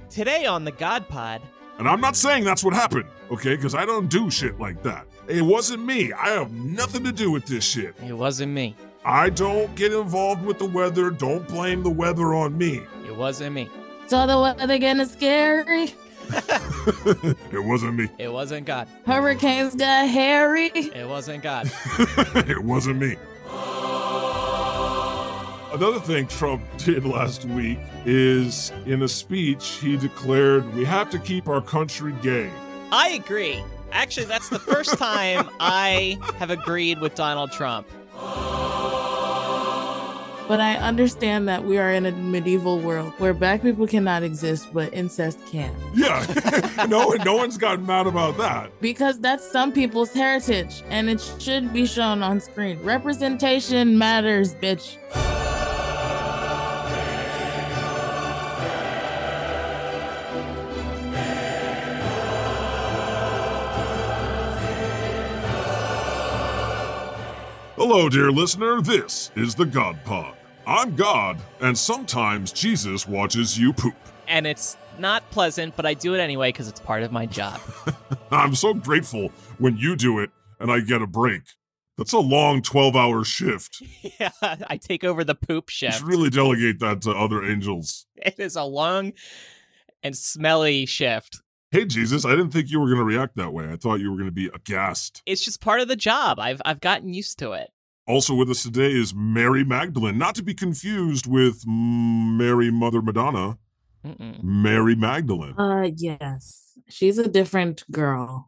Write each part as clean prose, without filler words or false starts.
Today on the God Pod. And I'm not saying that's what happened, okay? Because I don't do shit like that. It wasn't me. I have nothing to do with this shit. It wasn't me. I don't get involved with the weather. Don't blame the weather on me. It wasn't me. So the weather getting scary. It wasn't me. It wasn't God. Hurricanes got hairy. It wasn't God. It wasn't me. Another thing Trump did last week is, in a speech, he declared we have to keep our country gay. I agree. Actually, that's the first time I have agreed with Donald Trump. But I understand that we are in a medieval world where black people cannot exist, but incest can. Yeah, no one's gotten mad about that. Because that's some people's heritage, and it should be shown on screen. Representation matters, bitch. Hello, dear listener. This is the God Pod. I'm God, and sometimes Jesus watches you poop. And it's not pleasant, but I do it anyway because it's part of my job. I'm so grateful when you do it and I get a break. That's a long 12-hour shift. Yeah, I take over the poop You shift. should really delegate that to other angels. It is a long and smelly shift. Hey, Jesus, I didn't think you were going to react that way. I thought you were going to be aghast. It's just part of the job. I've gotten used to it. Also with us today is Mary Magdalene, not to be confused with Mary Mother Madonna. Mm-mm. Mary Magdalene. Yes. She's a different girl.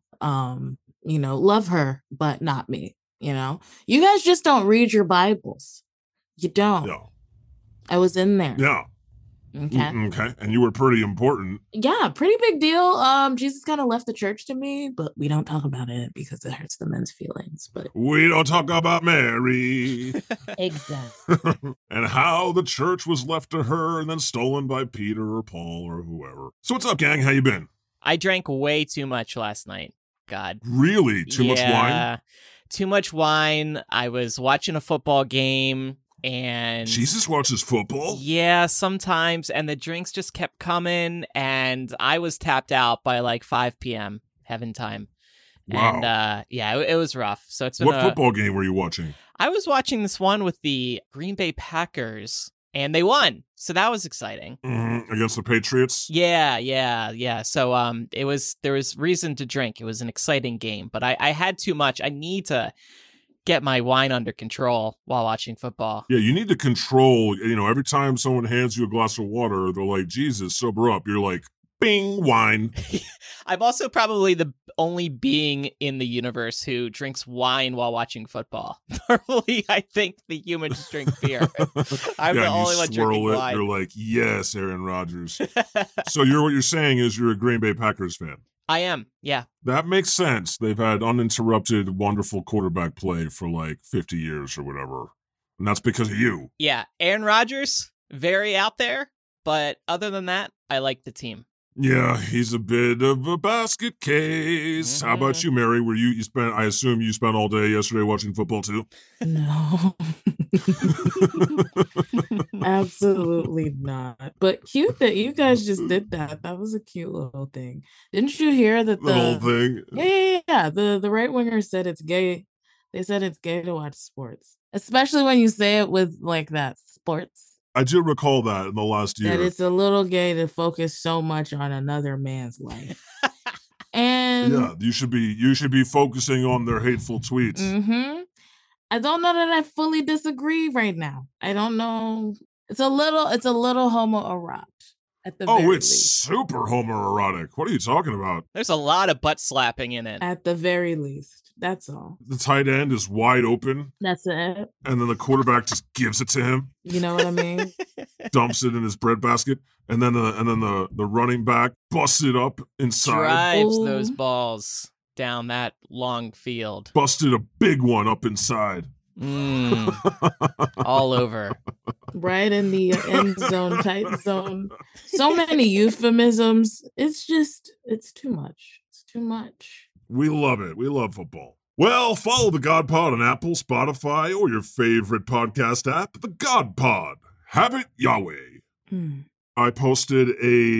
Love her, but not me, You guys just don't read your Bibles. You don't. No. I was in there. Yeah. Okay. Okay. And you were pretty important. Yeah, pretty big deal. Jesus kind of left the church to me, but we don't talk about it because it hurts the men's feelings. But We don't talk about Mary. exactly. And how the church was left to her and then stolen by Peter or Paul or whoever. So what's up, gang? How you been? I drank way too much last night. God. Really? Too much wine? Too much wine. I was watching a football game. And Jesus watches football? Yeah, sometimes. And the drinks just kept coming. And I was tapped out by like 5 p.m. Heaven time. Wow. And it was rough. So it's been What football game were you watching? I was watching this one with the Green Bay Packers. And they won. So that was exciting. Mm-hmm. Against the Patriots? Yeah. So there was reason to drink. It was an exciting game. But I had too much. I need to get my wine under control while watching football. Yeah, you need to control, every time someone hands you a glass of water, they're like, Jesus, sober up. You're like, bing, wine. I'm also probably the only being in the universe who drinks wine while watching football. Normally, I think the humans drink beer. I'm the only one drinking wine. You're like, yes, Aaron Rodgers. So what you're saying is you're a Green Bay Packers fan. I am, yeah. That makes sense. They've had uninterrupted, wonderful quarterback play for like 50 years or whatever. And that's because of you. Yeah, Aaron Rodgers, very out there. But other than that, I like the team. Yeah, he's a bit of a basket case. Mm-hmm. How about you, Mary? I assume you spent all day yesterday watching football too? No. Absolutely not. But cute that you guys just did that. That was a cute little thing. Didn't you hear that The whole thing? Yeah. The right winger said it's gay. They said it's gay to watch sports. Especially when you say it with like that, sports. I do recall that in the last year. That it's a little gay to focus so much on another man's life. And yeah, you should be focusing on their hateful tweets. Mm-hmm. I don't know that I fully disagree right now. I don't know. It's a little homoerotic at the very It's least. super homoerotic. What are you talking about? There's a lot of butt slapping in it. At the very least. That's all. The tight end is wide open. That's it. And then the quarterback just gives it to him. You know what I mean? Dumps it in his breadbasket. And then the running back busts it up inside. Drives Ooh. those balls down that long field. Busted a big one up inside. All over. Right in the end zone, tight zone. So many euphemisms. It's too much. It's too much. We love it. We love football. Well, follow the God Pod on Apple, Spotify, or your favorite podcast app. The God Pod. Have it Yahweh. I posted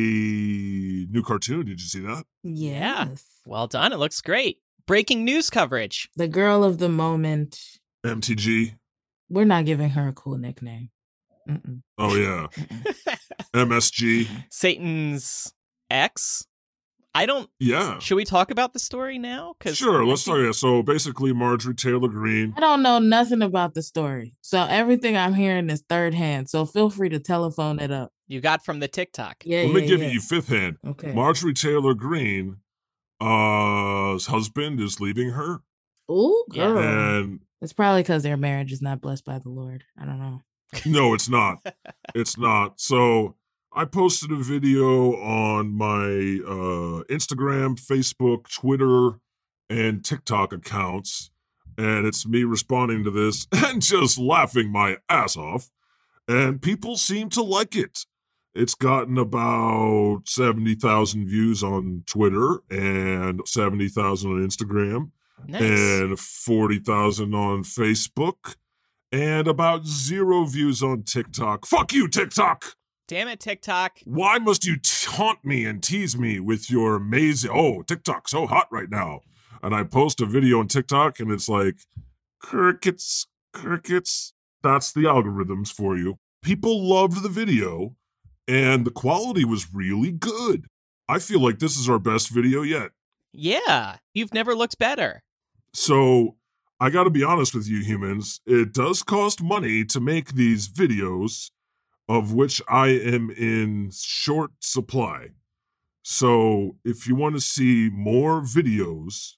a new cartoon. Did you see that? Yes. Well done. It looks great. Breaking news coverage. The girl of the moment. MTG. We're not giving her a cool nickname. Mm-mm. Oh, yeah. Mm-mm. MSG. Satan's ex. Yeah. Should we talk about the story now? Sure, let's talk. Yeah. So basically, Marjorie Taylor Greene. I don't know nothing about the story. So everything I'm hearing is third hand. So feel free to telephone it up. You got from the TikTok. Yeah, Let me give you fifth hand. Okay. Marjorie Taylor Greene, husband is leaving her. Ooh, Yeah. girl. And It's probably because their marriage is not blessed by the Lord. I don't know. no, it's not. It's not. So I posted a video on my Instagram, Facebook, Twitter, and TikTok accounts. And it's me responding to this and just laughing my ass off. And people seem to like it. It's gotten about 70,000 views on Twitter and 70,000 on Instagram. Nice. And 40,000 on Facebook. And about 0 views on TikTok. Fuck you, TikTok! Damn it, TikTok. Why must you taunt me and tease me with your amazing... Oh, TikTok's so hot right now. And I post a video on TikTok and it's like, crickets. That's the algorithms for you. People loved the video and the quality was really good. I feel like this is our best video yet. Yeah, you've never looked better. So I got to be honest with you, humans. It does cost money to make these videos, of which I am in short supply. So if you want to see more videos,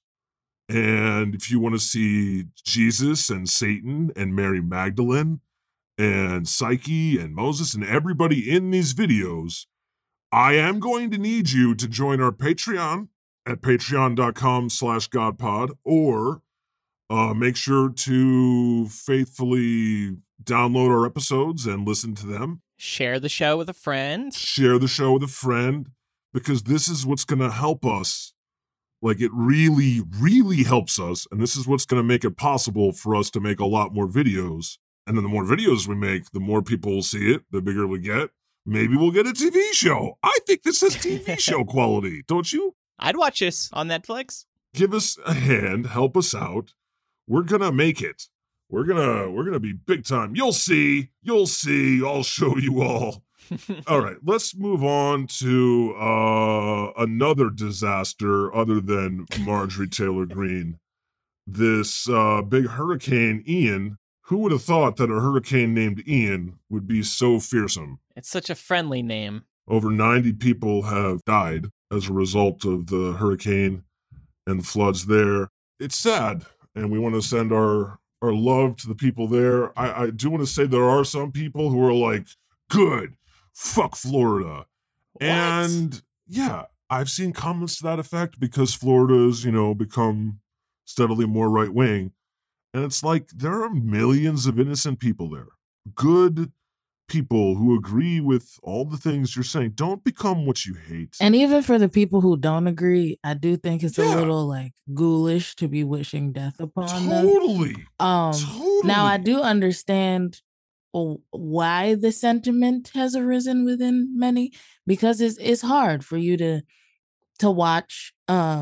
and if you want to see Jesus and Satan and Mary Magdalene and Psyche and Moses and everybody in these videos, I am going to need you to join our Patreon at patreon.com/godpod, or make sure to faithfully download our episodes and listen to them. Share the show with a friend. Share the show with a friend, because this is what's going to help us. Like, it really, really helps us. And this is what's going to make it possible for us to make a lot more videos. And then the more videos we make, the more people will see it, the bigger we get. Maybe we'll get a TV show. I think this is TV show quality, don't you? I'd watch this on Netflix. Give us a hand, help us out. We're gonna make it. We're gonna be big time. You'll see. I'll show you all. All right, let's move on to another disaster other than Marjorie Taylor Greene. This big hurricane Ian. Who would have thought that a hurricane named Ian would be so fearsome? It's such a friendly name. Over 90 people have died as a result of the hurricane and the floods there. It's sad, and we want to send our love to the people there. I do want to say there are some people who are like, good, fuck Florida. What? And yeah, I've seen comments to that effect because Florida's, become steadily more right-wing. And it's like, there are millions of innocent people there. Good people who agree with all the things you're saying. Don't become what you hate. And even for the people who don't agree, I do think it's a Yeah. little like ghoulish to be wishing death upon them. Totally. Now I do understand why the sentiment has arisen within many, because it's hard for you to watch.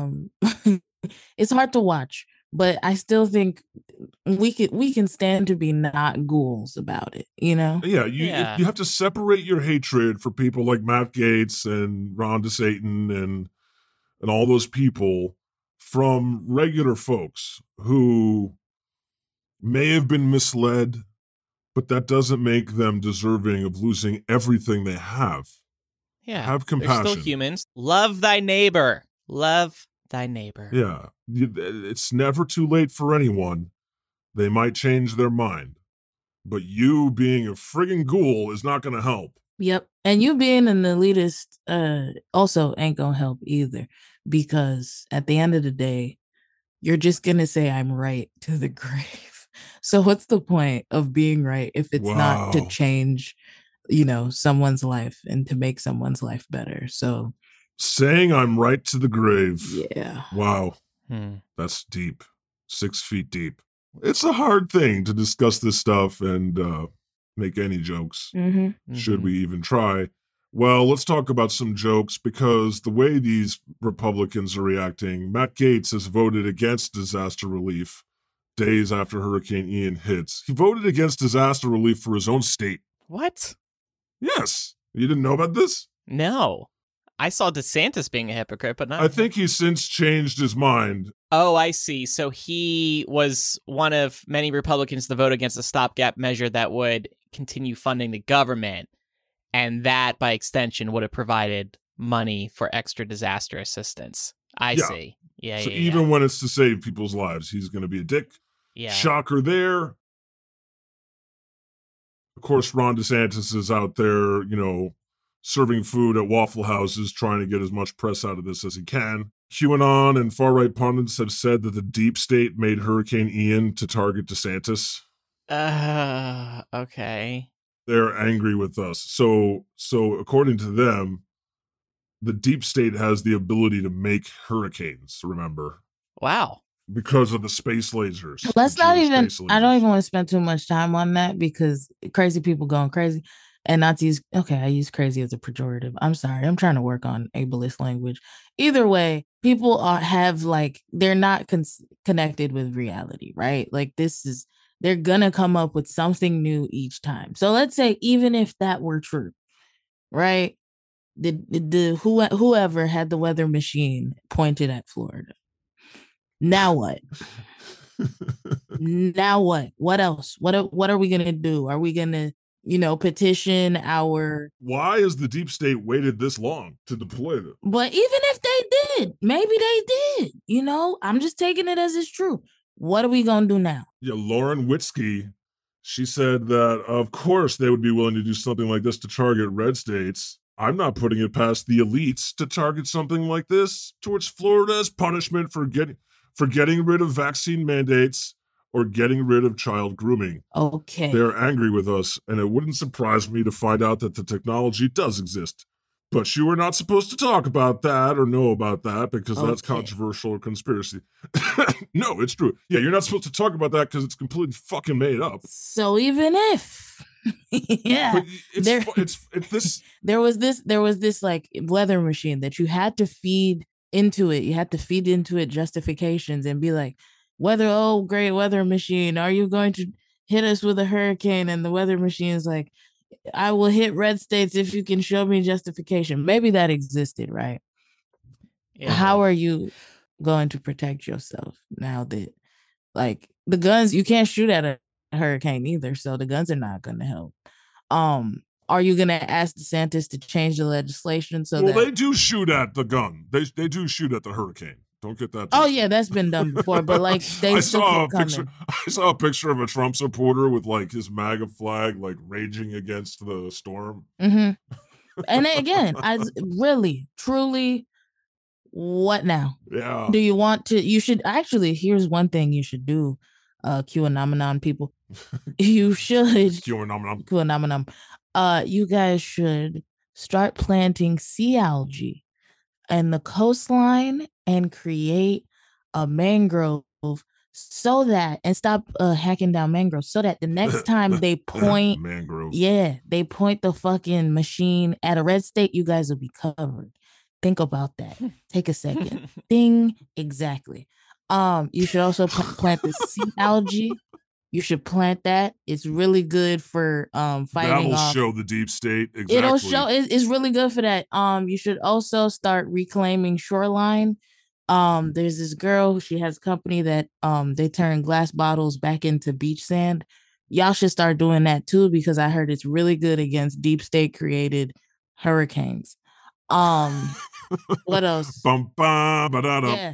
It's hard to watch, but I still think we can stand to be not ghouls about it, Yeah, Yeah. you have to separate your hatred for people like Matt Gaetz and Ron DeSatan and all those people from regular folks who may have been misled, but that doesn't make them deserving of losing everything they have. Yeah. Have They're compassion. still humans. Love thy neighbor. Love thy neighbor. Yeah, it's never too late for anyone. They might change their mind, but you being a friggin' ghoul is not going to help. Yep. And you being an elitist also ain't gonna help either, because at the end of the day, you're just gonna say I'm right to the grave. So what's the point of being right if it's not to Wow. change, someone's life and to make someone's life better? So Saying I'm right to the grave. yeah. Wow, Hmm. that's deep. 6 feet deep. It's a hard thing to discuss this stuff and make any jokes. Mm-hmm. Should Mhm. we even try? Well, let's talk about some jokes, because the way these Republicans are reacting, Matt Gaetz has voted against disaster relief days after Hurricane Ian hits. He voted against disaster relief for his own state. What? Yes. You didn't know about this? No. I saw DeSantis being a hypocrite, but not. I think he's since changed his mind. Oh, I see. So he was one of many Republicans to vote against a stopgap measure that would continue funding the government. And that, by extension, would have provided money for extra disaster assistance. I see. Yeah. So even when it's to save people's lives, he's going to be a dick. Yeah. Shocker there. Of course, Ron DeSantis is out there, serving food at Waffle Houses, trying to get as much press out of this as he can. QAnon and far-right pundits have said that the deep state made Hurricane Ian to target DeSantis. Okay. They're angry with us. So according to them, the deep state has the ability to make hurricanes, remember? Wow. Because of the space lasers. I don't even want to spend too much time on that, because crazy people going crazy. And not to use, I use crazy as a pejorative. I'm sorry. I'm trying to work on ableist language. Either way, people they're not connected with reality, right? Like they're going to come up with something new each time. So let's say, even if that were true, right? Whoever had the weather machine pointed at Florida. Now what? Now what? What else? What are we going to do? Are we going to, petition our... Why has the deep state waited this long to deploy them? But even if they did, maybe they did, I'm just taking it as it's true. What are we going to do now? Yeah, Lauren Witzke, she said that, of course, they would be willing to do something like this to target red states. I'm not putting it past the elites to target something like this towards Florida as punishment for getting rid of vaccine mandates or getting rid of child grooming. Okay. They're angry with us, and it wouldn't surprise me to find out that the technology does exist. But you are not supposed to talk about that or know about that, because that's controversial or conspiracy. No, it's true. Yeah, you're not supposed to talk about that because it's completely fucking made up. So even if... yeah, there was this like weather machine that you had to feed into it. You had to feed into it justifications and be like, great weather machine, are you going to hit us with a hurricane? And the weather machine is like, I will hit red states if you can show me justification. Maybe that existed, right? Yeah. How are you going to protect yourself now that, like, the guns, you can't shoot at a hurricane either, so the guns are not going to help. Are you going to ask DeSantis to change the legislation they do shoot at the gun. They do shoot at the hurricane. Don't get that. Yeah, that's been done before, but like I saw a picture of a Trump supporter with like his MAGA flag like raging against the storm. Mm-hmm. And again, truly, what now? Yeah. Do you want to? You should actually. Here's one thing you should do, QAnon people. You should QAnon. You guys should start planting sea algae in the coastline and create a mangrove so that, and stop hacking down mangroves, so that the next time they point they point the fucking machine at a red state, you guys will be covered. Think about that. Take a second. Ding. Exactly. You should also plant the sea algae. You should plant that. It's really good for fighting That'll off. Show the deep state. Exactly. It'll show. It's really good for that. You should also start reclaiming shoreline. There's this girl. She has a company that they turn glass bottles back into beach sand. Y'all should start doing that too, because I heard it's really good against deep state created hurricanes. What else? Yeah.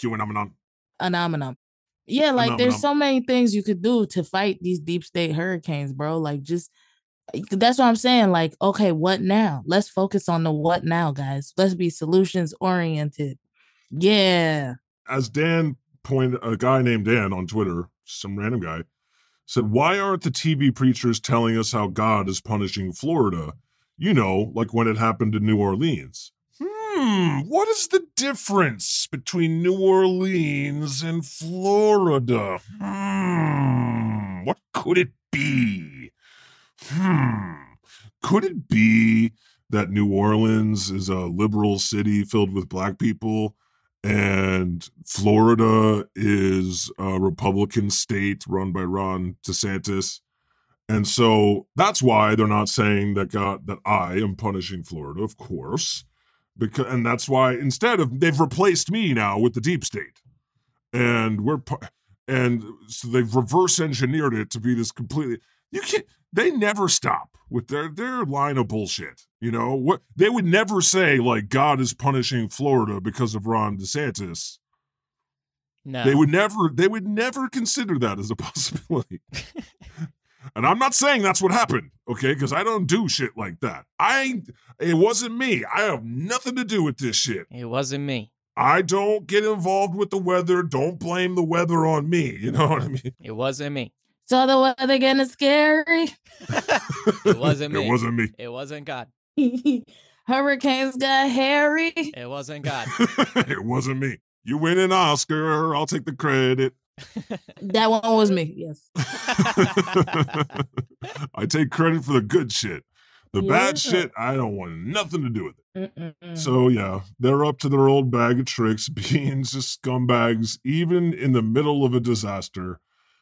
QAnon. Yeah, like there's so many things you could do to fight these deep state hurricanes, bro. Like, that's what I'm saying. Like, okay, what now? Let's focus on the what now, guys. Let's be solutions oriented. Yeah. As a guy named Dan on Twitter, some random guy, said, why aren't the TV preachers telling us how God is punishing Florida? Like when it happened in New Orleans. What is the difference between New Orleans and Florida? What could it be? Could it be that New Orleans is a liberal city filled with black people, and Florida is a Republican state run by Ron DeSantis. And so that's why they're not saying that I am punishing Florida, of course. And that's why they've replaced me now with the deep state. And so they've reverse engineered it to be this completely, they never stop with their line of bullshit. You know what? They would never say like God is punishing Florida because of Ron DeSantis. No. They would never consider that as a possibility. And I'm not saying that's what happened, okay? Because I don't do shit like that. It wasn't me. I have nothing to do with this shit. It wasn't me. I don't get involved with the weather. Don't blame the weather on me. You know what I mean? It wasn't me. So the weather getting scary. It wasn't me. It wasn't me. It wasn't God. Hurricanes got hairy. It wasn't God. It wasn't me. You win an Oscar. I'll take the credit. That one was me. Yes. I take credit for the good shit. The bad shit, I don't want nothing to do with it. Mm-mm-mm. So yeah, they're up to their old bag of tricks, being just scumbags, even in the middle of a disaster.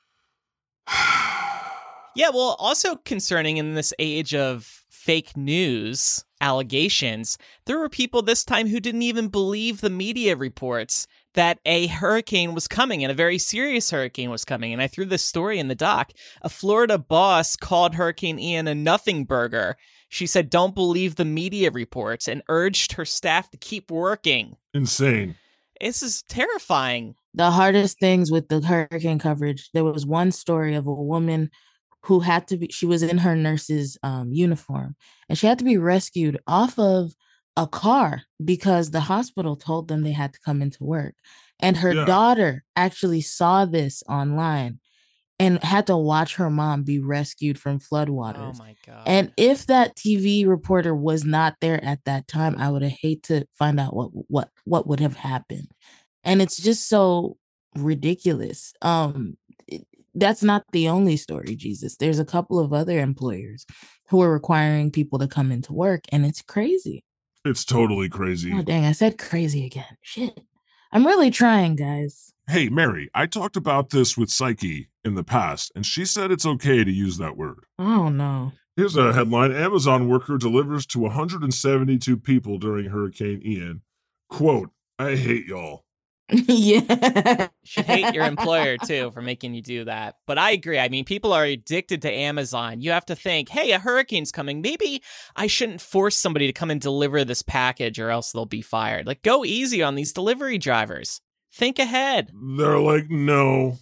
Yeah, well, also concerning in this age of fake news allegations, there were people this time who didn't even believe the media reports that a hurricane was coming, and a very serious hurricane was coming. And I threw this story in the doc. A Florida boss called Hurricane Ian a nothing burger. She said, don't believe the media reports, and urged her staff to keep working. Insane. This is terrifying. The hardest things with the hurricane coverage, there was one story of a woman who she was in her nurse's uniform, and she had to be rescued off of a car because the hospital told them they had to come into work. And her daughter actually saw this online and had to watch her mom be rescued from floodwaters. Oh my God. And if that TV reporter was not there at that time, I would have hated to find out what would have happened. And it's just so ridiculous. That's not the only story, Jesus. There's a couple of other employers who are requiring people to come into work, and it's crazy. It's totally crazy. Oh, dang, I said crazy again. Shit. I'm really trying, guys. Hey, Mary, I talked about this with Psyche in the past, and she said it's okay to use that word. Oh, no. Here's a headline. Amazon worker delivers to 172 people during Hurricane Ian. Quote, I hate y'all. Yeah. Should hate your employer, too, for making you do that. But I agree. I mean, people are addicted to Amazon. You have to think, hey, a hurricane's coming. Maybe I shouldn't force somebody to come and deliver this package or else they'll be fired. Like, go easy on these delivery drivers. Think ahead. They're like, no.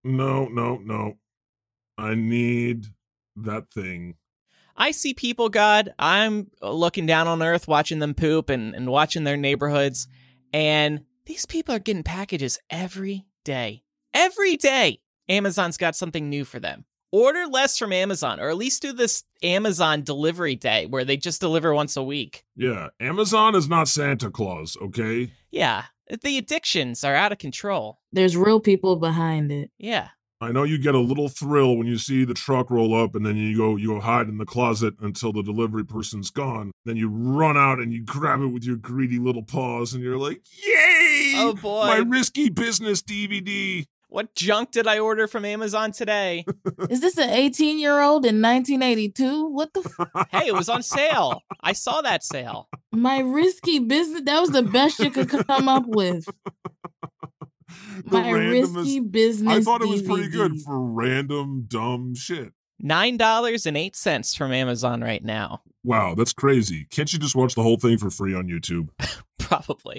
I need that thing. I see people, God, I'm looking down on earth, watching them poop and watching their neighborhoods. And these people are getting packages every day. Every day, Amazon's got something new for them. Order less from Amazon, or at least do this Amazon delivery day where they just deliver once a week. Yeah, Amazon is not Santa Claus, okay? Yeah, the addictions are out of control. There's real people behind it. Yeah. I know you get a little thrill when you see the truck roll up and then you go hide in the closet until the delivery person's gone. Then you run out and you grab it with your greedy little paws and you're like, yay! Oh boy. My risky business DVD. What junk did I order from Amazon today? Is this an 18-year-old in 1982? What the Hey, it was on sale. I saw that sale. My risky business? That was the best you could come up with. My risky business I thought it was pretty DVD. good for random, dumb shit. $9.08 from Amazon right now. Wow, that's crazy. Can't you just watch the whole thing for free on YouTube? Probably.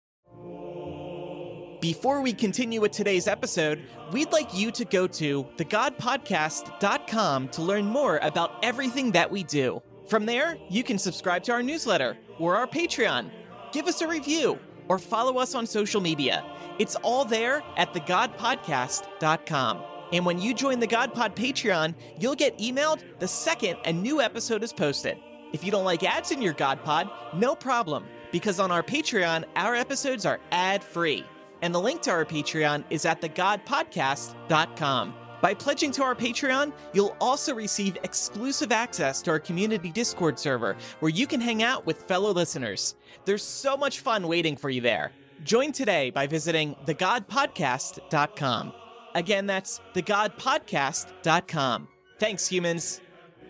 Before we continue with today's episode, we'd like you to go to thegodpodcast.com to learn more about everything that we do. From there, you can subscribe to our newsletter or our Patreon, give us a review, or follow us on social media. It's all there at thegodpodcast.com. And when you join the GodPod Patreon, you'll get emailed the second a new episode is posted. If you don't like ads in your GodPod, no problem, because on our Patreon, our episodes are ad-free. And the link to our Patreon is at thegodpodcast.com. By pledging to our Patreon, you'll also receive exclusive access to our community Discord server, where you can hang out with fellow listeners. There's so much fun waiting for you there. Join today by visiting thegodpodcast.com. Again, that's thegodpodcast.com. Thanks, humans.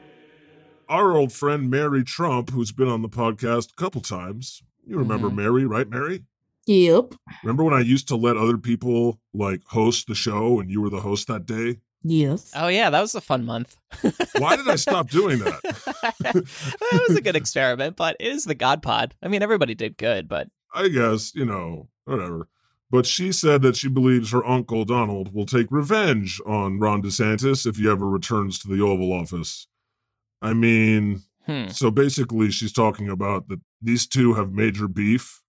Our old friend Mary Trump, who's been on the podcast a couple times. You remember Mary, right, Mary? Yep. Remember when I used to let other people host the show and you were the host that day? Yes. Oh, yeah, that was a fun month. Why did I stop doing that? It was a good experiment, but it is the God Pod. I mean, everybody did good, but... I guess, whatever. But she said that she believes her uncle Donald will take revenge on Ron DeSantis if he ever returns to the Oval Office. I mean, so basically she's talking about that these two have major beef.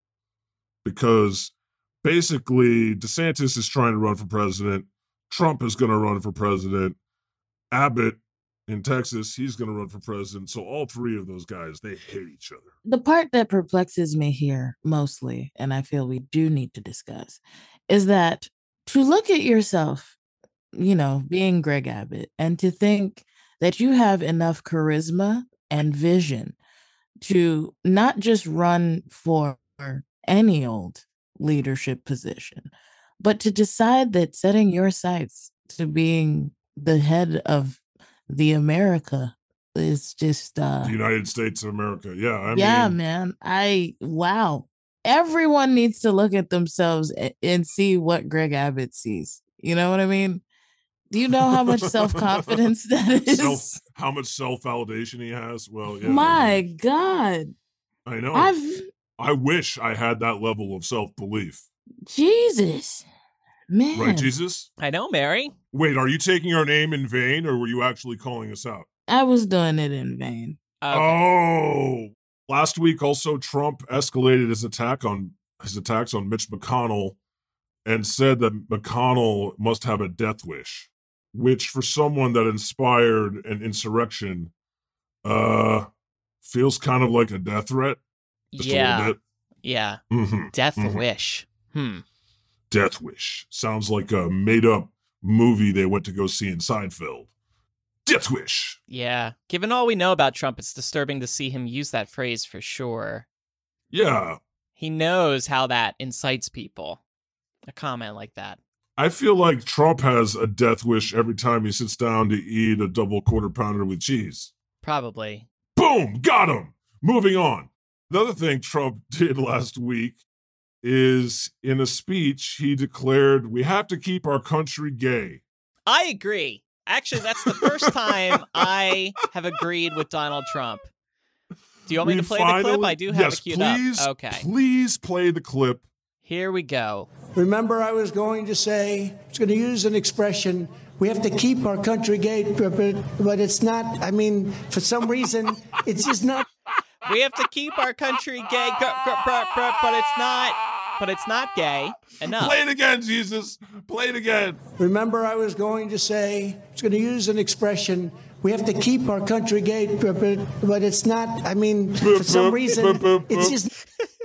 Because basically DeSantis is trying to run for president. Trump is going to run for president. Abbott in Texas, he's going to run for president. So all three of those guys, they hate each other. The part that perplexes me here mostly, and I feel we do need to discuss, is that to look at yourself, being Greg Abbott, and to think that you have enough charisma and vision to not just run for any old leadership position, but to decide that setting your sights to being the head of the America is just the United States of America. Yeah, I mean, man. Wow. Everyone needs to look at themselves and see what Greg Abbott sees. You know what I mean? Do you know how much self-confidence that is? How much self-validation he has? Well, yeah. My God. I know. I wish I had that level of self-belief. Jesus. Man. Right, Jesus? I know, Mary. Wait, are you taking our name in vain, or were you actually calling us out? I was doing it in vain. Okay. Oh. Last week, also, Trump escalated his attacks on Mitch McConnell and said that McConnell must have a death wish, which for someone that inspired an insurrection feels kind of like a death threat. Just a little bit. Yeah. Death wish. Death wish. Sounds like a made-up movie they went to go see in Seinfeld. Death wish. Yeah. Given all we know about Trump, it's disturbing to see him use that phrase for sure. Yeah. He knows how that incites people. A comment like that. I feel like Trump has a death wish every time he sits down to eat a double quarter pounder with cheese. Probably. Boom! Got him! Moving on. Another thing Trump did last week is, in a speech, he declared, we have to keep our country gay. I agree. Actually, that's the first time I have agreed with Donald Trump. Do you want me to play the clip? I do have it queued up. Okay. Please play the clip. Here we go. Remember, I was going to use an expression, we have to keep our country gay, but it's not, for some reason, it's just not. We have to keep our country gay, but it's not gay enough. Play it again, Jesus. Play it again. Remember, I was going to use an expression, we have to keep our country gay, but it's not, for some reason, it's just.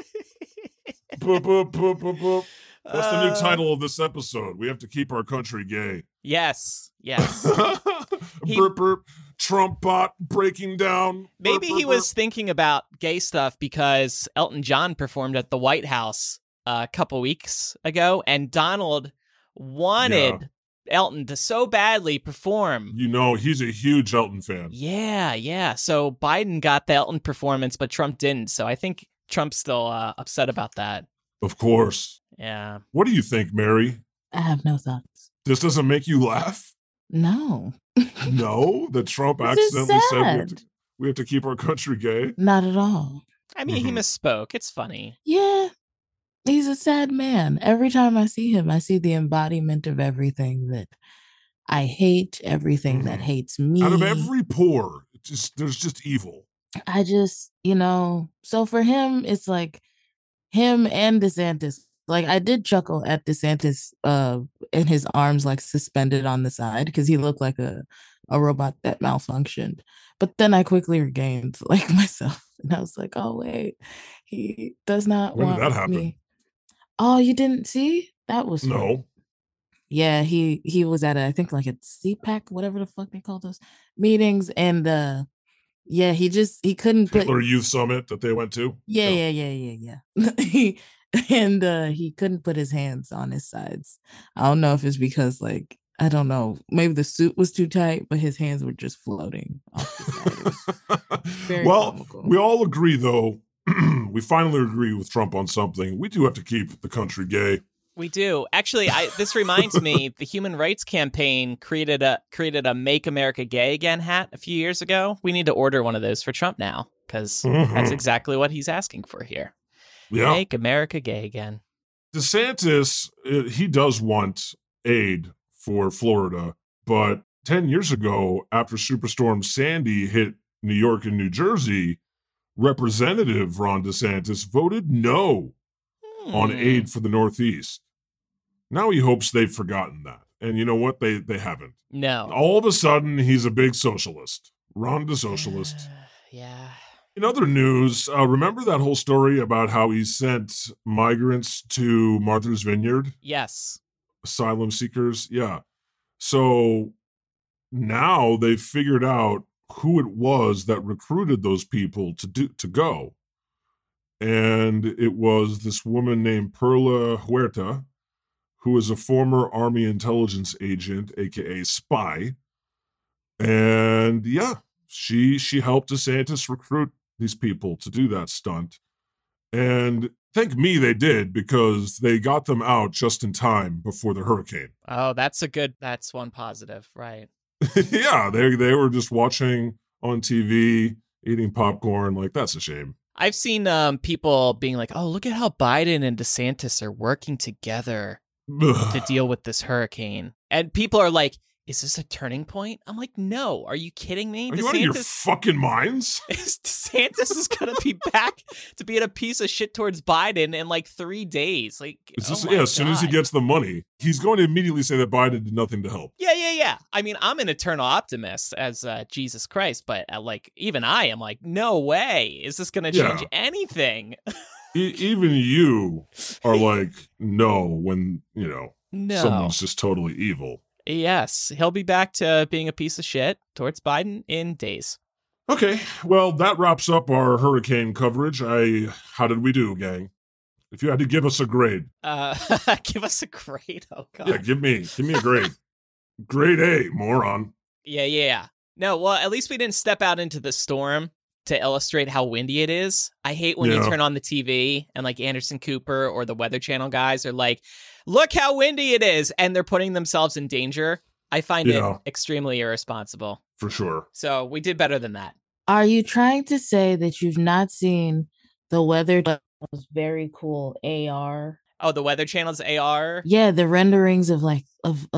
That's the new title of this episode. We have to keep our country gay. Yes. Burp, burp. Trump bot breaking down. Maybe he was thinking about gay stuff because Elton John performed at the White House a couple weeks ago, and Donald wanted Elton to so badly perform. He's a huge Elton fan. Yeah. So Biden got the Elton performance, but Trump didn't. So I think Trump's still upset about that. Of course. Yeah. What do you think, Mary? I have no thoughts. This doesn't make you laugh? No. No? That Trump accidentally said we have to keep our country gay? Not at all. I mean, he misspoke. It's funny. Yeah. He's a sad man. Every time I see him, I see the embodiment of everything that I hate, everything that hates me. Out of every pore, there's just evil. I just, so for him, it's like him and DeSantis. Like, I did chuckle at DeSantis in his arms, like, suspended on the side because he looked like a robot that malfunctioned. But then I quickly regained, like, myself. And I was like, oh, wait, he does not want When did that happen? me. Oh, you didn't see? That was no. Yeah, he was at I think like a CPAC, whatever the fuck they call those meetings, and yeah, he couldn't put Hitler Youth Summit that they went to. yeah. And he couldn't put his hands on his sides. I don't know if it's because like I don't know, maybe the suit was too tight, but his hands were just floating off the side. Very well, comical. We all agree though. We finally agree with Trump on something. We do have to keep the country gay. We do. Actually, this reminds me, the Human Rights Campaign created a Make America Gay Again hat a few years ago. We need to order one of those for Trump now, because that's exactly what he's asking for here. Yeah. Make America gay again. DeSantis, he does want aid for Florida, but 10 years ago, after Superstorm Sandy hit New York and New Jersey, Representative Ron DeSantis voted no on aid for the Northeast. Now he hopes they've forgotten that. And you know what? They haven't. No. All of a sudden, he's a big socialist. Ron DeSocialist. Yeah. In other news, remember that whole story about how he sent migrants to Martha's Vineyard? Yes. Asylum seekers? Yeah. So now they've figured out who it was that recruited those people to go. And it was this woman named Perla Huerta, who is a former Army intelligence agent, aka spy. And yeah, she helped DeSantis recruit these people to do that stunt. And thank me they did, because they got them out just in time before the hurricane. Oh, that's one positive, right? Yeah, they were just watching on TV, eating popcorn. Like, that's a shame. I've seen people being like, oh, look at how Biden and DeSantis are working together to deal with this hurricane. And people are like, is this a turning point? I'm like, no. Are you kidding me? Are you out of your fucking minds? DeSantis is going to be back to being a piece of shit towards Biden in like 3 days. Like, as soon as he gets the money, he's going to immediately say that Biden did nothing to help. Yeah. I mean, I'm an eternal optimist as Jesus Christ, but like, even I am like, no way. Is this going to change anything? Even you are like, no, when, someone's just totally evil. Yes, he'll be back to being a piece of shit towards Biden in days. Okay, well, that wraps up our hurricane coverage. How did we do, gang? If you had to give us a grade. Give us a grade? Oh, God. Yeah, give me a grade. Grade A, moron. Yeah. No, well, at least we didn't step out into the storm to illustrate how windy it is. I hate when you turn on the TV and like Anderson Cooper or the Weather Channel guys are like, look how windy it is, and they're putting themselves in danger. I find it extremely irresponsible. For sure. So we did better than that. Are you trying to say that you've not seen the Weather Channel's very cool AR? Oh, the Weather Channel's AR? Yeah, the renderings of like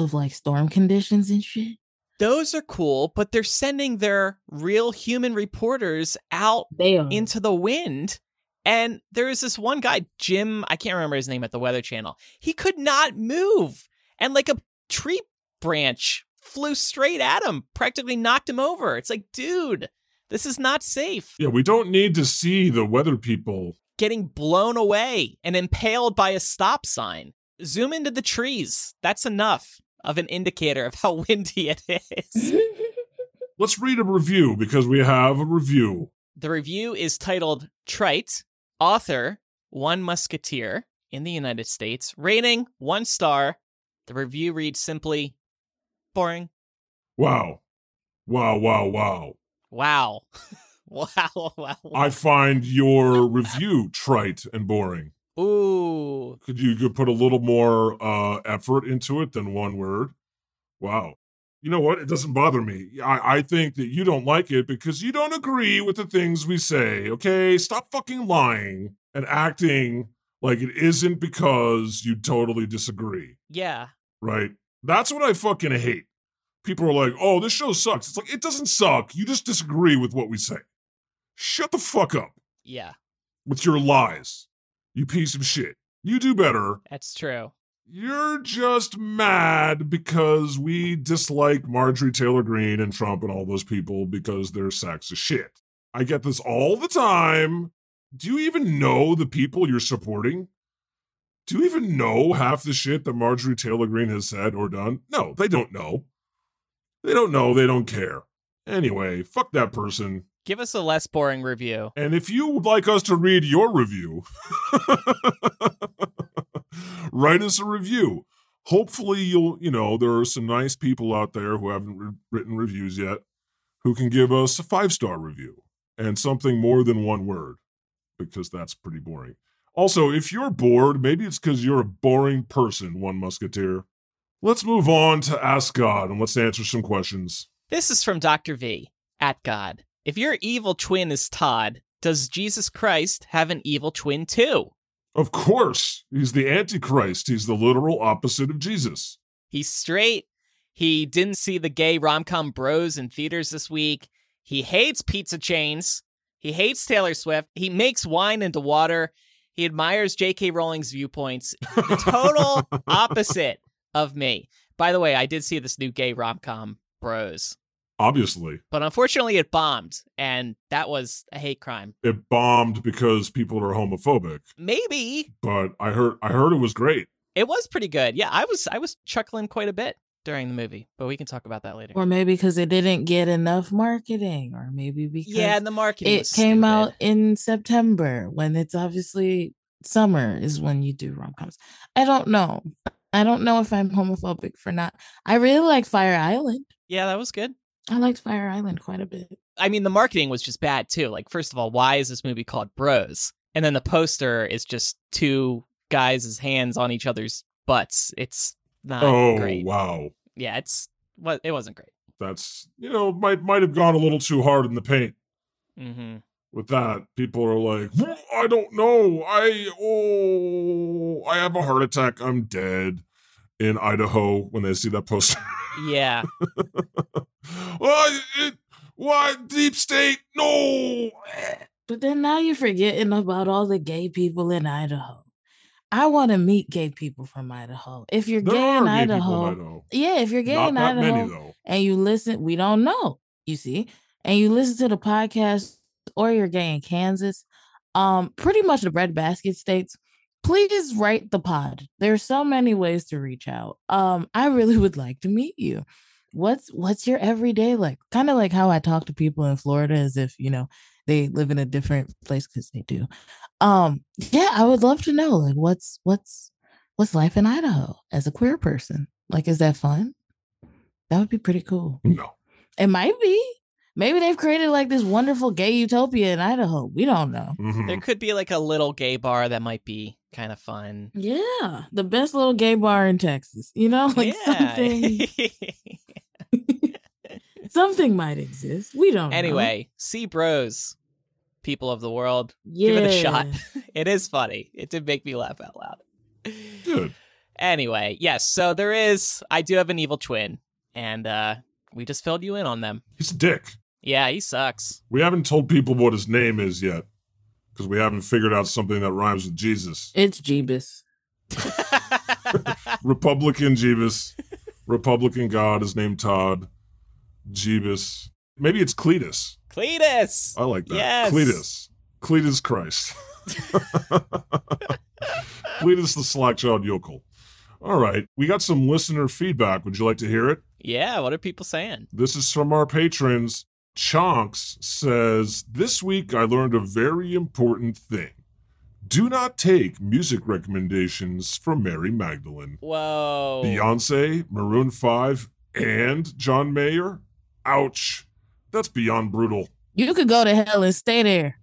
storm conditions and shit. Those are cool, but they're sending their real human reporters out into the wind. And there is this one guy, Jim, I can't remember his name at the Weather Channel. He could not move. And like a tree branch flew straight at him, practically knocked him over. It's like, dude, this is not safe. Yeah, we don't need to see the weather people getting blown away and impaled by a stop sign. Zoom into the trees. That's enough of an indicator of how windy it is. Let's read a review, because we have a review. The review is titled Trite, author, One Musketeer in the United States, rating 1 star. The review reads simply, boring. Wow. Wow. I find your review trite and boring. Ooh. Could you put a little more effort into it than one word? Wow. You know what? It doesn't bother me. I think that you don't like it because you don't agree with the things we say, okay? Stop fucking lying and acting like it isn't because you totally disagree. Yeah. Right? That's what I fucking hate. People are like, oh, this show sucks. It's like, it doesn't suck. You just disagree with what we say. Shut the fuck up. Yeah. With your lies. You piece of shit. You do better. That's true. You're just mad because we dislike Marjorie Taylor Greene and Trump and all those people because they're sacks of shit. I get this all the time. Do you even know the people you're supporting? Do you even know half the shit that Marjorie Taylor Greene has said or done? No, they don't know. They don't know. They don't care. Anyway, fuck that person. Give us a less boring review. And if you would like us to read your review, write us a review. Hopefully there are some nice people out there who haven't written reviews yet who can give us a 5-star review and something more than one word, because that's pretty boring. Also, if you're bored, maybe it's because you're a boring person, One Musketeer. Let's move on to Ask God and let's answer some questions. This is from Dr. V, at God. If your evil twin is Todd, does Jesus Christ have an evil twin too? Of course. He's the Antichrist. He's the literal opposite of Jesus. He's straight. He didn't see the gay rom-com Bros in theaters this week. He hates pizza chains. He hates Taylor Swift. He makes wine into water. He admires J.K. Rowling's viewpoints. The total opposite of me. By the way, I did see this new gay rom-com Bros. Obviously. But unfortunately, it bombed, and that was a hate crime. It bombed because people are homophobic. Maybe. But I heard it was great. It was pretty good. Yeah, I was chuckling quite a bit during the movie, but we can talk about that later. Or maybe because it didn't get enough marketing, or maybe because and the marketing it came out in September when it's obviously summer is when you do rom-coms. I don't know if I'm homophobic for not. I really like Fire Island. Yeah, that was good. I liked Fire Island quite a bit. I mean, the marketing was just bad too. Like, first of all, why is this movie called Bros? And then the poster is just two guys' hands on each other's butts. It's not great. Oh, wow. Yeah, it wasn't great. That's, might have gone a little too hard in the paint. Mm-hmm. With that, people are like, I don't know. I have a heart attack. I'm dead in Idaho when they see that poster. Yeah. What? Deep state? No. But then now you're forgetting about all the gay people in Idaho. I want to meet gay people from Idaho. If you're gay in Idaho, yeah, if you're gay in Idaho, many, though. And you listen, we don't know, you see, and you listen to the podcast, or you're gay in Kansas, pretty much the breadbasket states, please write the pod. There's so many ways to reach out. I really would like to meet you. What's your everyday like? Kind of like how I talk to people in Florida as if, they live in a different place, because they do. Yeah, I would love to know, like, what's life in Idaho as a queer person? Like, is that fun? That would be pretty cool. No. It might be. Maybe they've created like this wonderful gay utopia in Idaho. We don't know. Mm-hmm. There could be like a little gay bar that might be kind of fun. Yeah. The best little gay bar in Texas. Like something. Something might exist. We don't know. Anyway, see Bros, people of the world. Yeah. Give it a shot. It is funny. It did make me laugh out loud. Good. Anyway, yes. So I do have an evil twin, and we just filled you in on them. He's a dick. Yeah, he sucks. We haven't told people what his name is yet, because we haven't figured out something that rhymes with Jesus. It's Jeebus. Republican Jeebus. Republican God is named Todd. Jeebus. Maybe it's Cletus. Cletus! I like that. Yes. Cletus Christ. Cletus the slack-jawed yokel. All right. We got some listener feedback. Would you like to hear it? Yeah, what are people saying? This is from our patrons. Chonks says, this week I learned a very important thing. Do not take music recommendations from Mary Magdalene. Whoa. Beyonce, Maroon 5, and John Mayer? Ouch. That's beyond brutal. You could go to hell and stay there.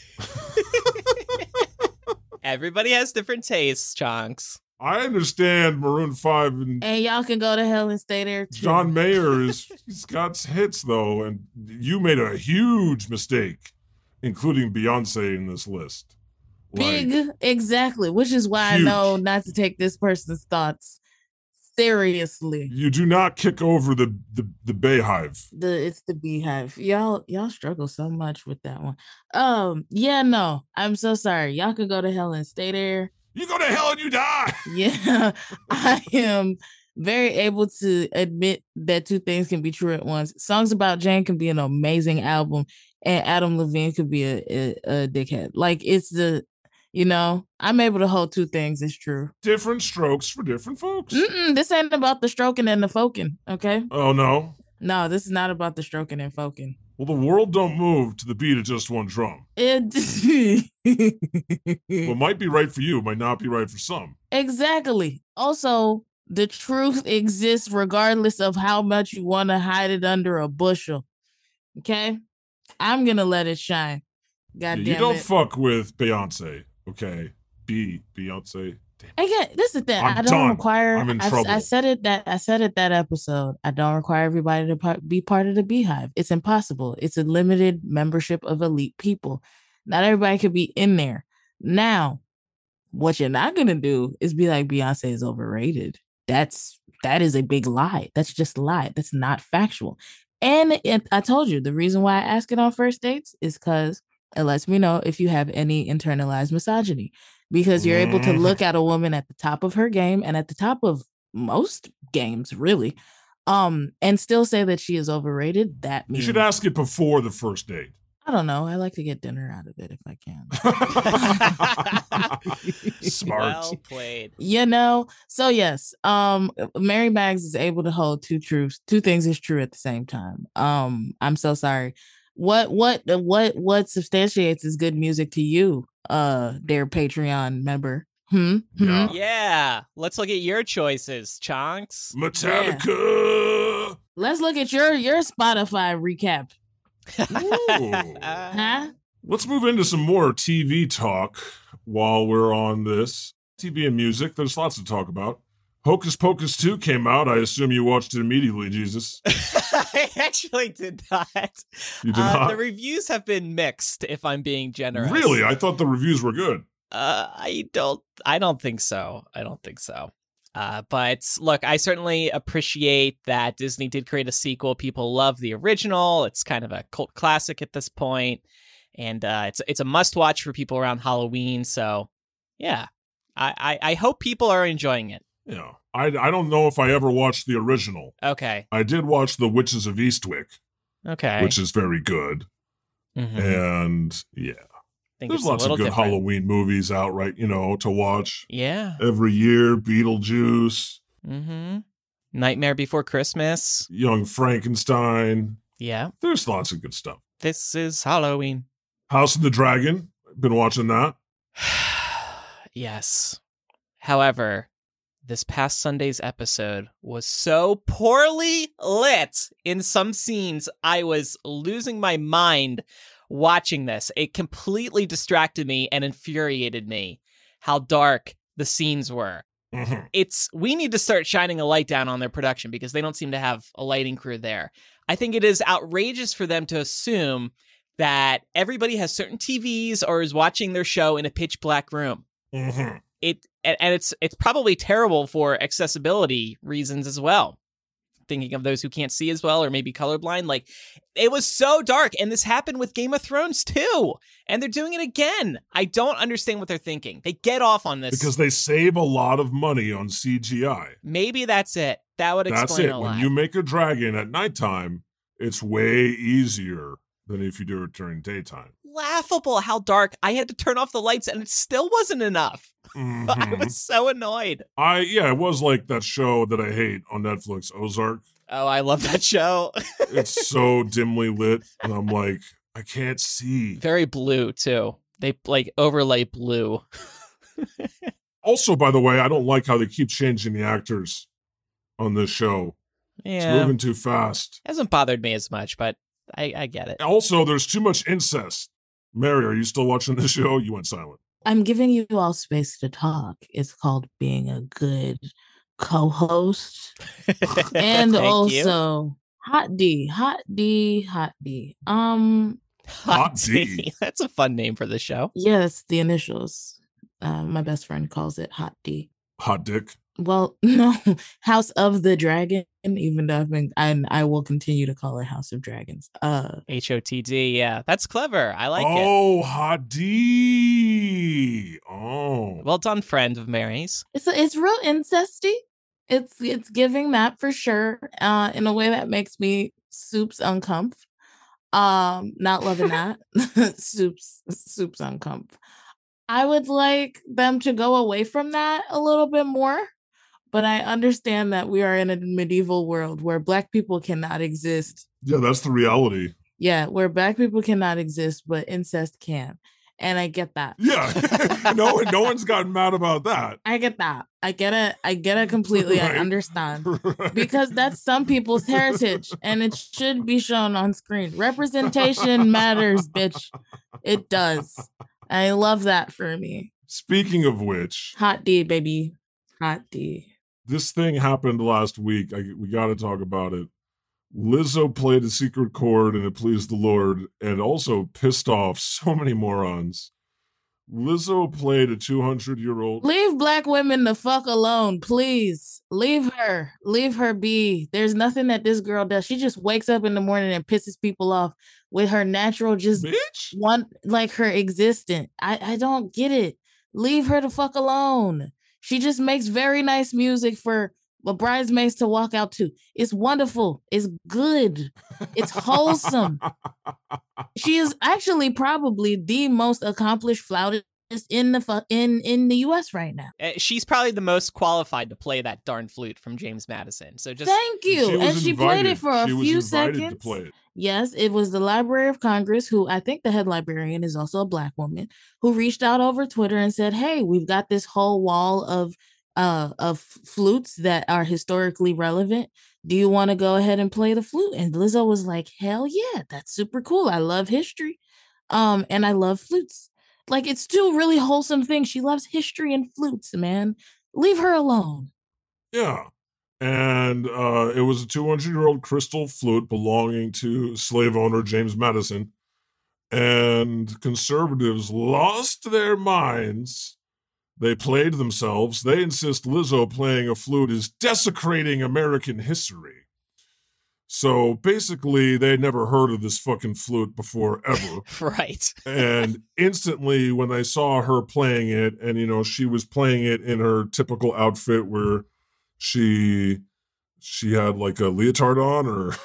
Everybody has different tastes, Chonks. I understand Maroon 5 and y'all can go to hell and stay there too. John Mayer he's got hits though, and you made a huge mistake including Beyonce in this list. Big, exactly, which is why huge. I know not to take this person's thoughts seriously. You do not kick over the Bayhive. It's the Beehive. Y'all struggle so much with that one. Yeah, no, I'm so sorry. Y'all can go to hell and stay there. You go to hell and you die. Yeah, I am very able to admit that two things can be true at once. Songs About Jane can be an amazing album, and Adam Levine could be a dickhead. Like, it's You know, I'm able to hold two things. It's true. Different strokes for different folks. This ain't about the stroking and the folking, okay? Oh, no? No, this is not about the stroking and folking. Well, the world don't move to the beat of just one drum. It What might be right for you might not be right for some. Exactly. Also, the truth exists regardless of how much you want to hide it under a bushel. Okay? I'm going to let it shine. God damn it. You don't fuck with Beyonce, okay? Beyonce. Again, this is the thing. I'm I don't done. require. I'm in trouble. I said it that episode. I don't require everybody to be part of the Beehive. It's impossible. It's a limited membership of elite people. Not everybody could be in there. Now, what you're not gonna do is be like Beyonce is overrated. That is a big lie. That's just a lie. That's not factual. And I told you the reason why I ask it on first dates is because it lets me know if you have any internalized misogyny. Because you're able to look at a woman at the top of her game and at the top of most games, really, and still say that she is overrated. That means you should ask it before the first date. I don't know. I like to get dinner out of it if I can. Smart. Well played. You know, so yes, Mary Maggs is able to hold two things is true at the same time. I'm so sorry. What substantiates is good music to you, their Patreon member? Yeah. Let's look at your choices, Chonks. Metallica. Yeah. Let's look at your Spotify recap. Huh? Let's move into some more TV talk while we're on this. TV and music, there's lots to talk about. Hocus Pocus 2 came out. I assume you watched it immediately, Jesus. I actually did not. You did not? The reviews have been mixed, if I'm being generous. Really? I thought the reviews were good. I don't think so. But look, I certainly appreciate that Disney did create a sequel. People love the original. It's kind of a cult classic at this point. And it's a must-watch for people around Halloween. So, yeah, I hope people are enjoying it. Yeah. I don't know if I ever watched the original. Okay. I did watch The Witches of Eastwick. Okay. Which is very good. Mm-hmm. And, yeah. There's lots of good different Halloween movies out, right, to watch. Yeah. Every year, Beetlejuice. Mm-hmm. Nightmare Before Christmas. Young Frankenstein. Yeah. There's lots of good stuff. This is Halloween. House of the Dragon. Been watching that. Yes. However, this past Sunday's episode was so poorly lit in some scenes, I was losing my mind watching this. It completely distracted me and infuriated me how dark the scenes were. Mm-hmm. We need to start shining a light down on their production because they don't seem to have a lighting crew there. I think it is outrageous for them to assume that everybody has certain TVs or is watching their show in a pitch black room. Mm-hmm. It's probably terrible for accessibility reasons as well. Thinking of those who can't see as well or maybe colorblind. Like, it was so dark, and this happened with Game of Thrones too, and they're doing it again. I don't understand what they're thinking. They get off on this because they save a lot of money on CGI. Maybe that's it. That would explain a lot. When you make a dragon at nighttime, it's way easier than if you do it during daytime. Laughable how dark. I had to turn off the lights, and it still wasn't enough. Mm-hmm. I was so annoyed. It was like that show that I hate on Netflix, Ozark. Oh, I love that show. It's so dimly lit, and I'm like, I can't see. Very blue, too. They, overlay blue. Also, by the way, I don't like how they keep changing the actors on this show. Yeah. It's moving too fast. It hasn't bothered me as much, but I get it. Also, there's too much incest. Mary, are you still watching the show? You went silent. I'm giving you all space to talk. It's called being a good co-host. And also Hot D. Hot D. That's a fun name for the show. Yes, the initials. My best friend calls it Hot D. Hot Dick. Well, no, House of the Dragon, even though I will continue to call it House of Dragons. HOTD, yeah. That's clever. I like it. Oh, Hot D. Oh. Well done, friend of Mary's. It's real incesty. It's giving that for sure. In a way that makes me soups uncomf. Not loving that. soups uncomf. I would like them to go away from that a little bit more, but I understand that we are in a medieval world where Black people cannot exist. Yeah, that's the reality. Yeah, where Black people cannot exist, but incest can. And I get that. Yeah. no one's gotten mad about that. I get that. I get it completely. Right. I understand. Right. Because that's some people's heritage and it should be shown on screen. Representation matters, bitch. It does. I love that for me. Speaking of which. Hot D, baby. Hot D. This thing happened last week. We got to talk about it. Lizzo played a secret chord and it pleased the Lord and also pissed off so many morons. Lizzo played a 200-year-old. Leave Black women the fuck alone, please. Leave her. Leave her be. There's nothing that this girl does. She just wakes up in the morning and pisses people off with her natural bitch? One, like her existence. I don't get it. Leave her the fuck alone. She just makes very nice music for bridesmaids to walk out to. It's wonderful. It's good. It's wholesome. She is actually probably the most accomplished flautist in the US right now. She's probably the most qualified to play that darn flute from James Madison. So just thank you. She played it for a few seconds. To play it. Yes, it was the Library of Congress, who I think the head librarian is also a Black woman, who reached out over Twitter and said, "Hey, we've got this whole wall of flutes that are historically relevant. Do you want to go ahead and play the flute?" And Lizzo was like, "Hell yeah, that's super cool. I love history. And I love flutes." Like, it's two really wholesome things. She loves history and flutes, man. Leave her alone. Yeah. And it was a 200-year-old crystal flute belonging to slave owner James Madison. And conservatives lost their minds. They played themselves. They insist Lizzo playing a flute is desecrating American history. So basically, they'd never heard of this fucking flute before, ever. Right. And instantly, when they saw her playing it, and, you know, she was playing it in her typical outfit where she had like a leotard on, or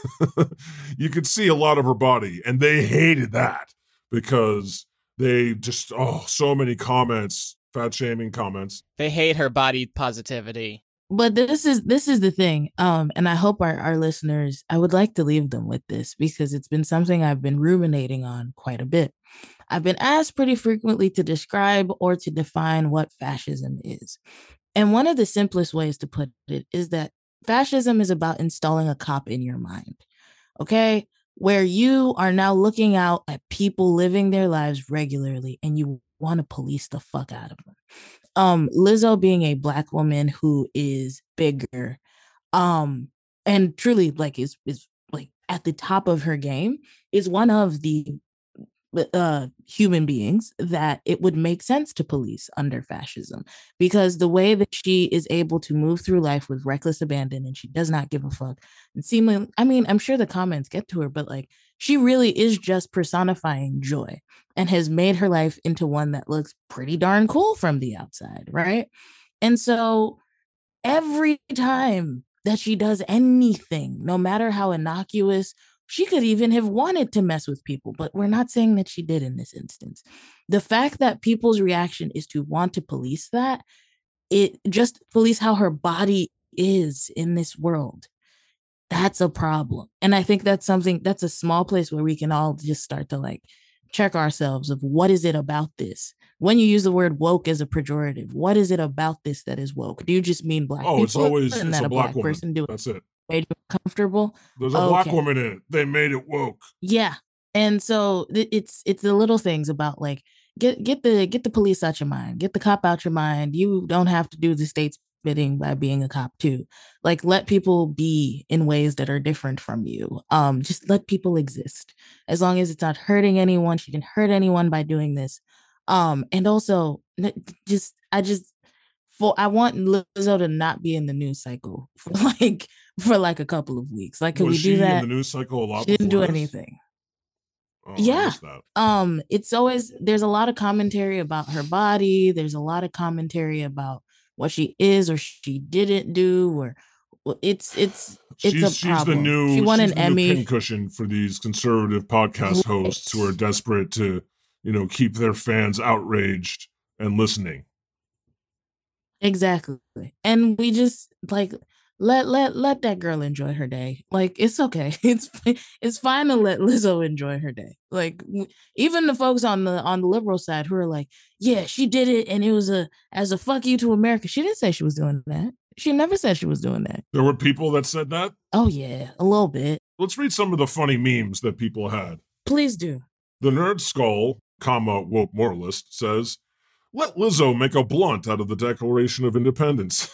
you could see a lot of her body. And they hated that because they just, so many comments, fat shaming comments. They hate her body positivity. But this is the thing. And I hope our listeners, I would like to leave them with this because it's been something I've been ruminating on quite a bit. I've been asked pretty frequently to describe or to define what fascism is. And one of the simplest ways to put it is that fascism is about installing a cop in your mind. Okay? Where you are now looking out at people living their lives regularly and you want to police the fuck out of them. Lizzo being a Black woman who is bigger, and truly like is like at the top of her game, is one of the human beings that it would make sense to police under fascism, because the way that she is able to move through life with reckless abandon and she does not give a fuck, and seemingly, I mean, I'm sure the comments get to her, but like she really is just personifying joy and has made her life into one that looks pretty darn cool from the outside, right? And so every time that she does anything, no matter how innocuous, she could even have wanted to mess with people, but we're not saying that she did in this instance. The fact that people's reaction is to want to police that, it just police how her body is in this world. That's a problem. And I think that's a small place where we can all just start to like check ourselves of what is it about this? When you use the word woke as a pejorative, what is it about this that is woke? Do you just mean Black people? It's always a Black woman. Person do it? That's it. Made you comfortable? There's a Black woman in it. They made it woke. Yeah. And so it's the little things about like get the police out your mind, get the cop out your mind. You don't have to do the state's bidding by being a cop too. Like, let people be in ways that are different from you. Just let people exist as long as it's not hurting anyone. She didn't hurt anyone by doing this. And also I want Lizzo to not be in the news cycle for like a couple of weeks. Like, can we do that? In the news cycle a lot. She didn't do anything. Oh, yeah. It's always, there's a lot of commentary about her body. There's a lot of commentary about what she is or she didn't do, or it's a problem. She's the new, she won an Emmy pincushion for these conservative podcast hosts who are desperate to keep their fans outraged and listening. Exactly. And we just like let that girl enjoy her day. Like, it's okay. It's fine to let Lizzo enjoy her day. Like, even the folks on the liberal side who are like, yeah, she did it and it was as a fuck you to America. She didn't say she was doing that. She never said she was doing that. There were people that said that? Oh yeah, a little bit. Let's read some of the funny memes that people had. Please do. The Nerd Skull, woke moralist, says, let Lizzo make a blunt out of the Declaration of Independence.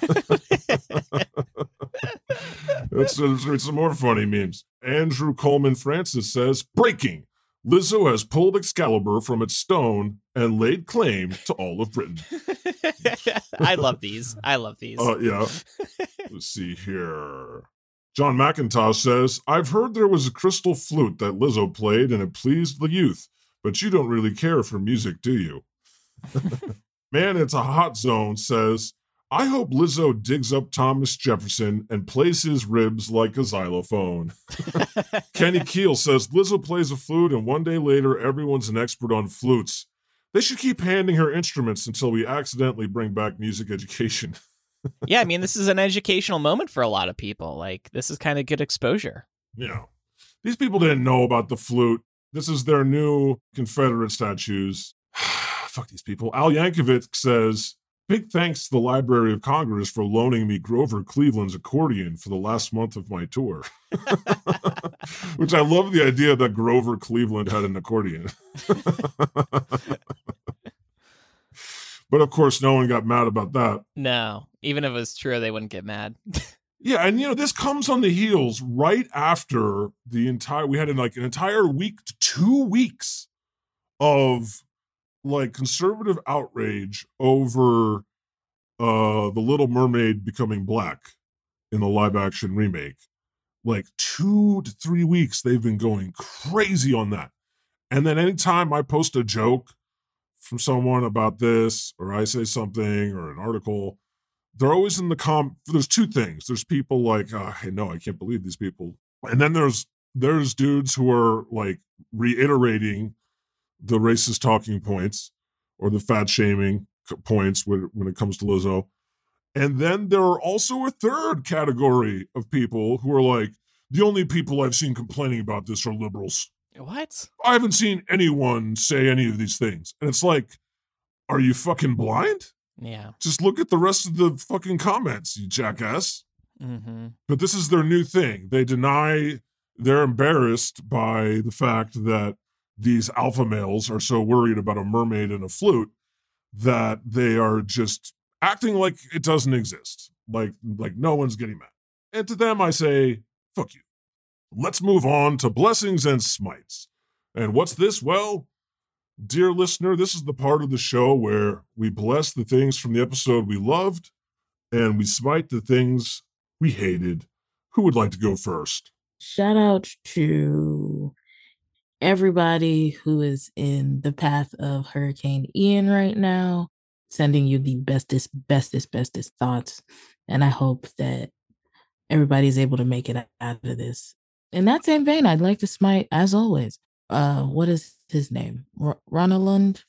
Let's read some more funny memes. Andrew Coleman Francis says, breaking. Lizzo has pulled Excalibur from its stone and laid claim to all of Britain. I love these. Yeah. Let's see here. John McIntosh says, I've heard there was a crystal flute that Lizzo played and it pleased the youth, but you don't really care for music, do you? Man, it's a hot zone says, I hope Lizzo digs up Thomas Jefferson and plays his ribs like a xylophone. Kenny Keel says, Lizzo plays a flute and one day later everyone's an expert on flutes. They should keep handing her instruments until we accidentally bring back music education. Yeah, I mean, this is an educational moment for a lot of people. Like, this is kind of good exposure. Yeah. These people didn't know about the flute. This is their new Confederate statues. Fuck these people. Al Yankovic says, big thanks to the Library of Congress for loaning me Grover Cleveland's accordion for the last month of my tour. Which I love the idea that Grover Cleveland had an accordion. But of course, no one got mad about that. No, even if it was true, they wouldn't get mad. Yeah, and this comes on the heels right after we had an entire week to 2 weeks of like conservative outrage over The Little Mermaid becoming black in the live action remake. Like 2 to 3 weeks they've been going crazy on that. And then anytime I post a joke from someone about this, or I say something or an article, they're always in the there's two things. There's people like, hey, no, I can't believe these people. And then there's dudes who are like reiterating the racist talking points or the fat shaming points when it comes to Lizzo. And then there are also a third category of people who are like, the only people I've seen complaining about this are liberals. What? I haven't seen anyone say any of these things. And it's like, are you fucking blind? Yeah. Just look at the rest of the fucking comments, you jackass. Mm-hmm. But this is their new thing. They're embarrassed by the fact that these alpha males are so worried about a mermaid and a flute that they are just acting like it doesn't exist. Like no one's getting mad. And to them, I say, fuck you. Let's move on to blessings and smites. And what's this? Well, dear listener, this is the part of the show where we bless the things from the episode we loved and we smite the things we hated. Who would like to go first? Shout out to everybody who is in the path of Hurricane Ian right now, sending you the bestest thoughts. And I hope that everybody's able to make it out of this. In that same vein, I'd like to smite, as always, what is his name? Ronald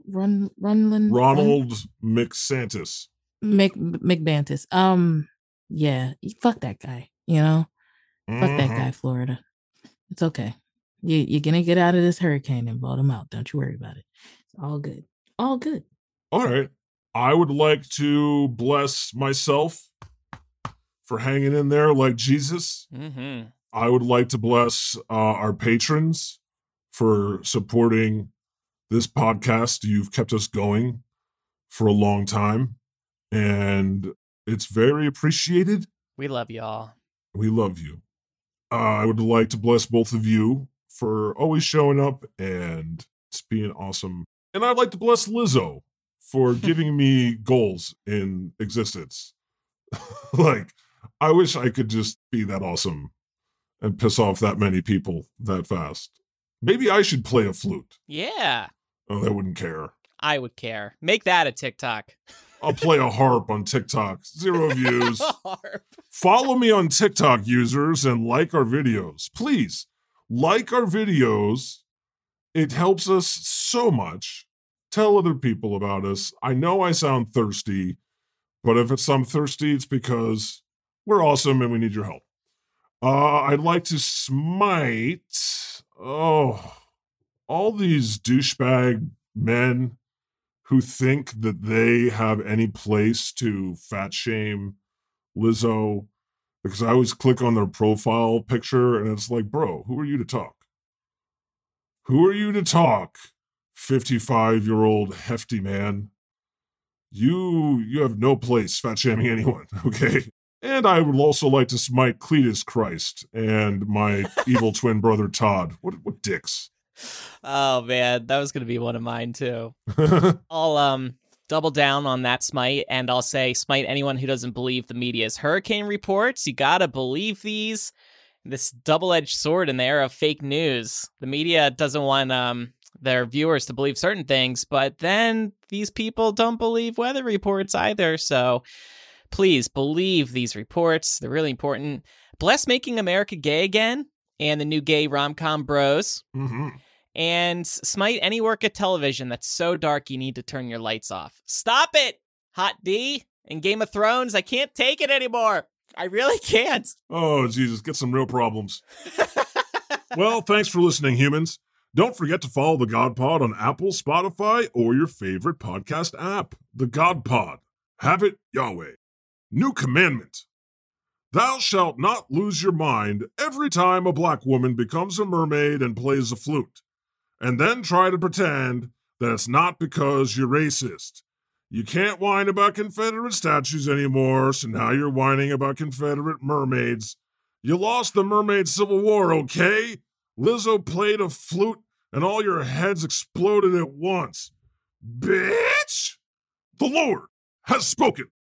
McSantis. McBantis. Yeah, fuck that guy, Fuck that guy, Florida. It's okay. You're gonna get out of this hurricane and vote him out. Don't you worry about it. It's all good. All good. All right. I would like to bless myself for hanging in there like Jesus. Mm-hmm. I would like to bless our patrons for supporting this podcast. You've kept us going for a long time, and it's very appreciated. We love y'all. We love you. I would like to bless both of you for always showing up and it's being awesome. And I'd like to bless Lizzo for giving me goals in existence. Like, I wish I could just be that awesome and piss off that many people that fast. Maybe I should play a flute. Yeah. Oh, they wouldn't care. I would care. Make that a TikTok. I'll play a harp on TikTok. 0 views. Harp. Follow me on TikTok, users, and like our videos. Please, like our videos It helps us so much. Tell other people about us. I know I sound thirsty, but if I'm thirsty, it's because we're awesome and we need your help. I'd like to smite, all these douchebag men who think that they have any place to fat shame Lizzo, because I always click on their profile picture and it's like, bro, who are you to talk? Who are you to talk, 55-year-old hefty man? You have no place fat shaming anyone, okay? And I would also like to smite Cletus Christ and my evil twin brother Todd. What dicks? Oh man, that was gonna be one of mine too. I'll double down on that smite, and I'll say smite anyone who doesn't believe the media's hurricane reports. You gotta believe these. This double-edged sword in the era of fake news. The media doesn't want their viewers to believe certain things, but then these people don't believe weather reports either. So please believe these reports. They're really important. Bless Making America Gay Again and the new gay rom-com Bros. Mm-hmm. And smite any work of television that's so dark you need to turn your lights off. Stop it, Hot D and Game of Thrones. I can't take it anymore. I really can't. Oh, Jesus, get some real problems. Well, thanks for listening, humans. Don't forget to follow The God Pod on Apple, Spotify, or your favorite podcast app. The God Pod. Have it Yahweh. New commandment. Thou shalt not lose your mind every time a black woman becomes a mermaid and plays a flute, and then try to pretend that it's not because you're racist. You can't whine about Confederate statues anymore, so now you're whining about Confederate mermaids. You lost the Mermaid Civil War, okay? Lizzo played a flute and all your heads exploded at once. Bitch! The Lord has spoken.